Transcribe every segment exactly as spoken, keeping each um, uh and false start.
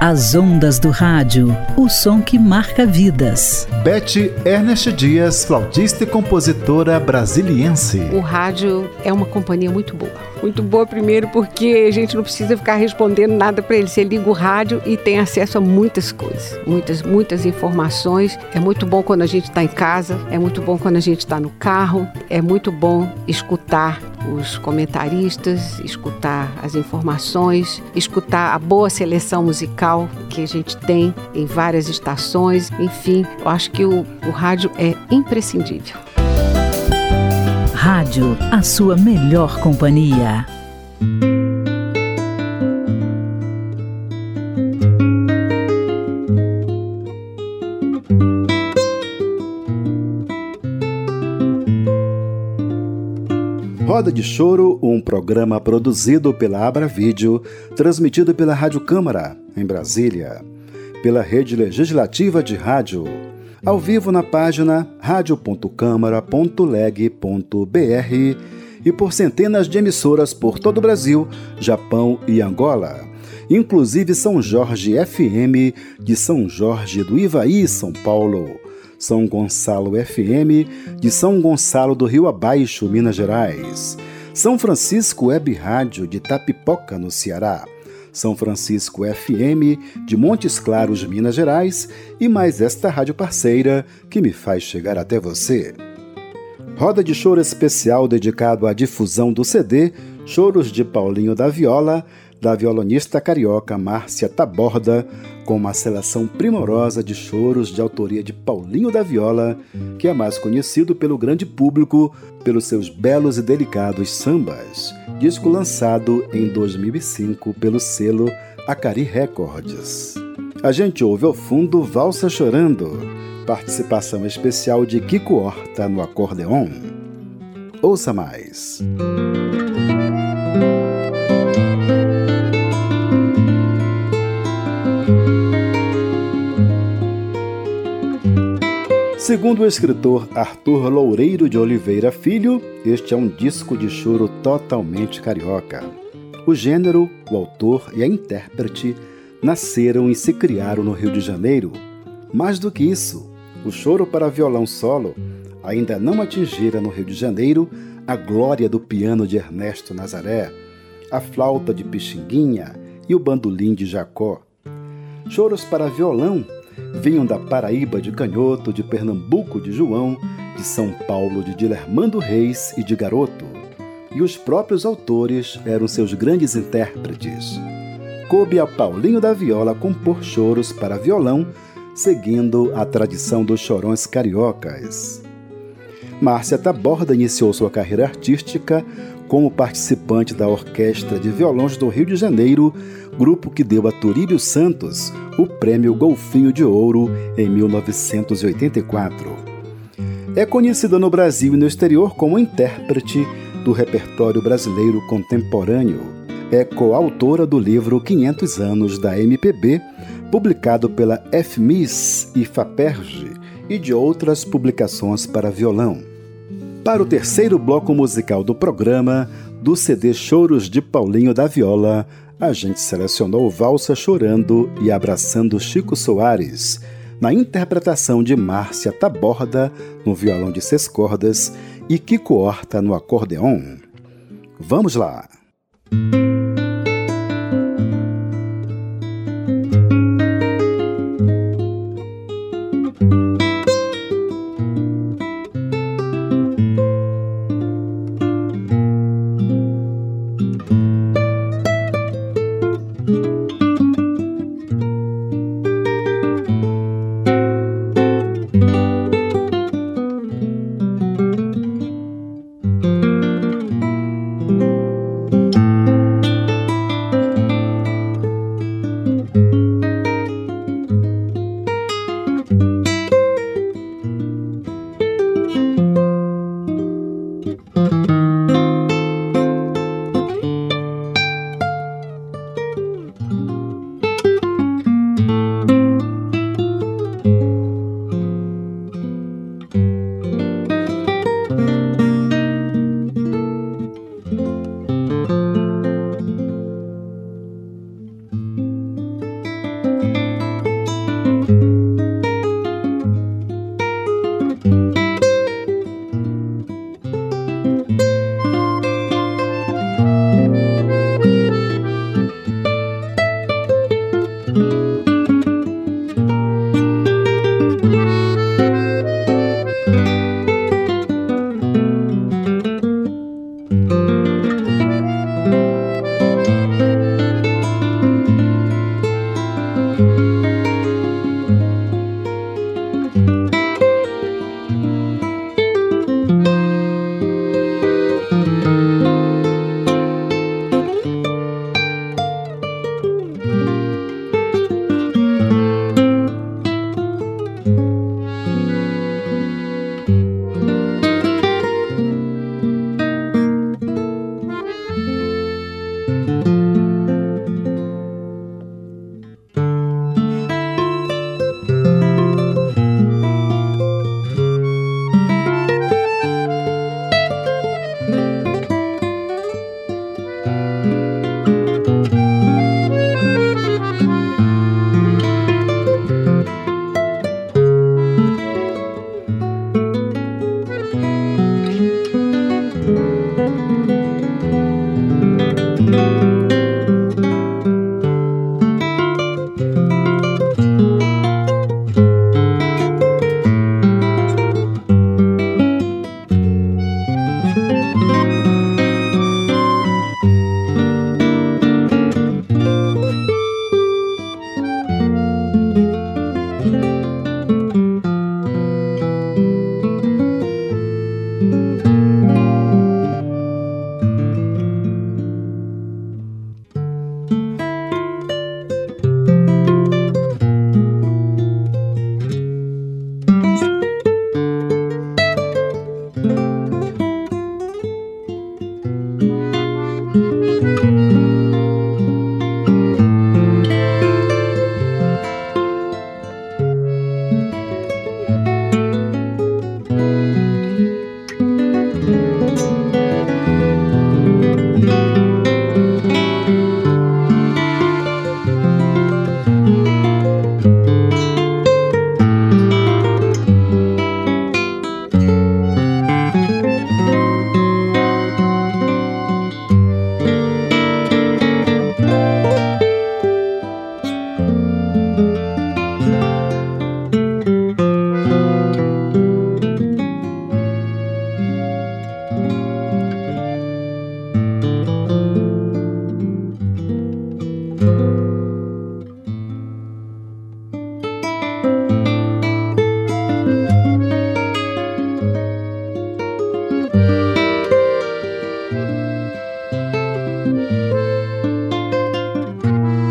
As ondas do rádio, o som que marca vidas. Beth Ernest Dias, flautista e compositora brasiliense. O rádio é uma companhia muito boa. Muito boa primeiro porque a gente não precisa ficar respondendo nada para ele. Você liga o rádio e tem acesso a muitas coisas, muitas, muitas informações. É muito bom quando a gente está em casa, é muito bom quando a gente está no carro, é muito bom escutar os comentaristas, escutar as informações, escutar a boa seleção musical que a gente tem em várias estações. Enfim, eu acho que o, o rádio é imprescindível. Rádio, a sua melhor companhia. Roda de Choro, um programa produzido pela Abra Vídeo, transmitido pela Rádio Câmara, em Brasília, pela Rede Legislativa de Rádio, ao vivo na página rádio ponto câmara ponto leg ponto br e por centenas de emissoras por todo o Brasil, Japão e Angola, inclusive São Jorge F M de São Jorge do Ivaí, São Paulo, São Gonçalo F M de São Gonçalo do Rio Abaixo, Minas Gerais, São Francisco Web Rádio de Tapipoca, no Ceará, São Francisco F M de Montes Claros, Minas Gerais, e mais esta rádio parceira que me faz chegar até você. Roda de Choro especial dedicado à difusão do C D Choros de Paulinho da Viola, da violonista carioca Márcia Taborda, com uma seleção primorosa de choros de autoria de Paulinho da Viola, que é mais conhecido pelo grande público pelos seus belos e delicados sambas, disco lançado em dois mil e cinco pelo selo Acari Records. A gente ouve ao fundo Valsa Chorando, participação especial de Kiko Horta no acordeon. Ouça mais. Segundo o escritor Arthur Loureiro de Oliveira Filho, este é um disco de choro totalmente carioca. O gênero, o autor e a intérprete nasceram e se criaram no Rio de Janeiro. Mais do que isso, o choro para violão solo ainda não atingira no Rio de Janeiro a glória do piano de Ernesto Nazaré, a flauta de Pixinguinha e o bandolim de Jacó. Choros para violão vinham da Paraíba de Canhoto, de Pernambuco de João, de São Paulo de Dilermando Reis e de Garoto. E os próprios autores eram seus grandes intérpretes. Coube a Paulinho da Viola compor choros para violão, seguindo a tradição dos chorões cariocas. Márcia Taborda iniciou sua carreira artística como participante da Orquestra de Violões do Rio de Janeiro, grupo que deu a Turíbio Santos o Prêmio Golfinho de Ouro em mil novecentos e oitenta e quatro. É conhecida no Brasil e no exterior como intérprete do repertório brasileiro contemporâneo. É coautora do livro quinhentos anos da M P B, publicado pela F M I S e FAPERJ, e de outras publicações para violão. Para o terceiro bloco musical do programa, do C D Choros de Paulinho da Viola, a gente selecionou Valsa Chorando e Abraçando Chico Soares, na interpretação de Márcia Taborda no violão de seis cordas e Kiko Horta no acordeon. Vamos lá!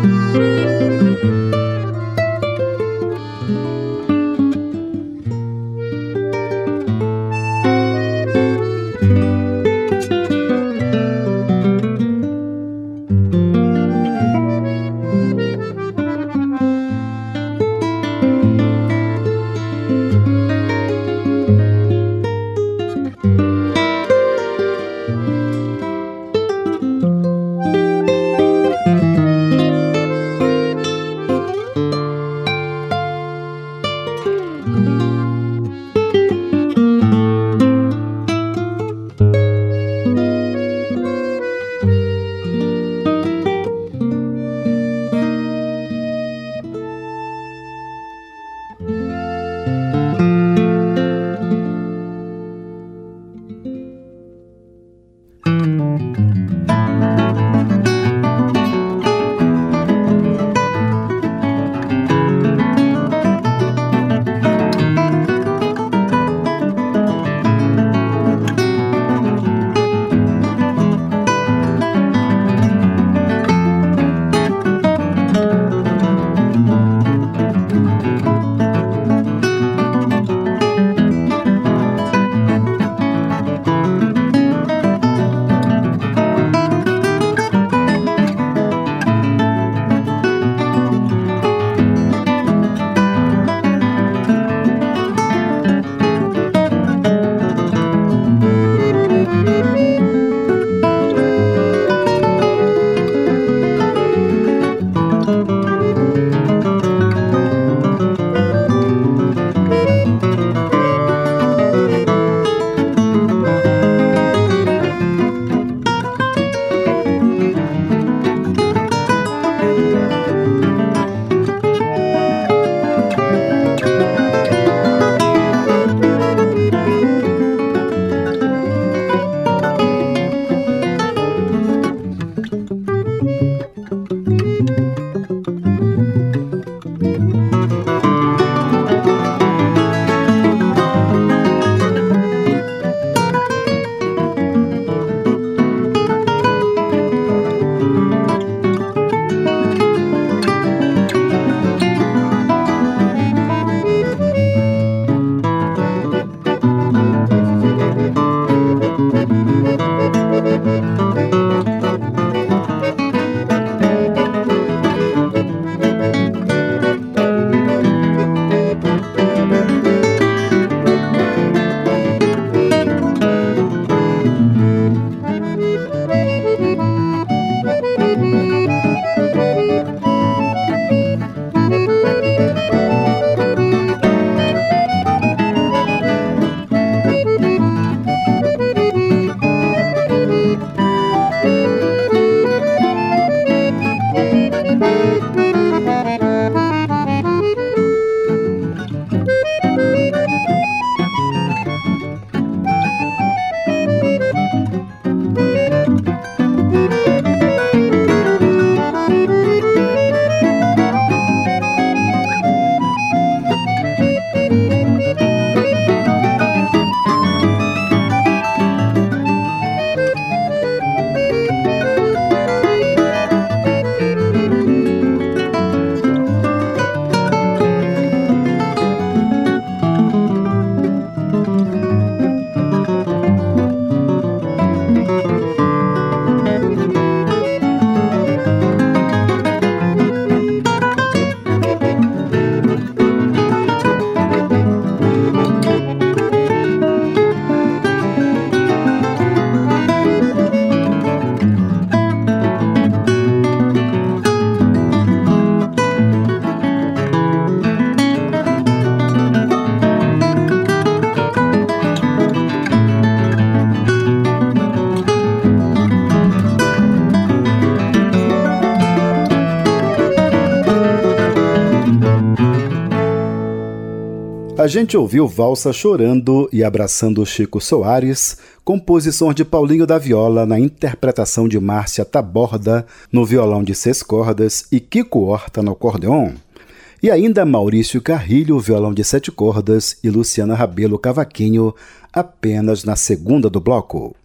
A gente ouviu Valsa Chorando e Abraçando Chico Soares, composição de Paulinho da Viola na interpretação de Márcia Taborda no violão de seis cordas e Kiko Horta no acordeon. E ainda Maurício Carrilho, violão de sete cordas, e Luciana Rabelo, cavaquinho, apenas na segunda do bloco.